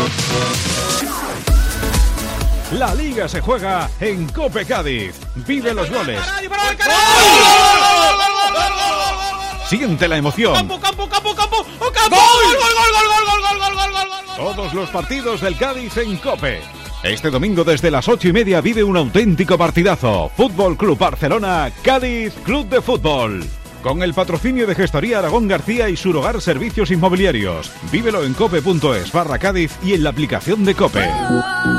La Liga se juega en Cope Cádiz. Vive los goles. Siente la emoción. ¡Campo! Todos los partidos del Cádiz en Cope. Este domingo desde las 8:30 vive un auténtico partidazo. Fútbol Club Barcelona, Cádiz Club de Fútbol. Con el patrocinio de Gestoría Aragón García y Surogar Servicios Inmobiliarios. Vívelo en cope.es/Cádiz y en la aplicación de Cope.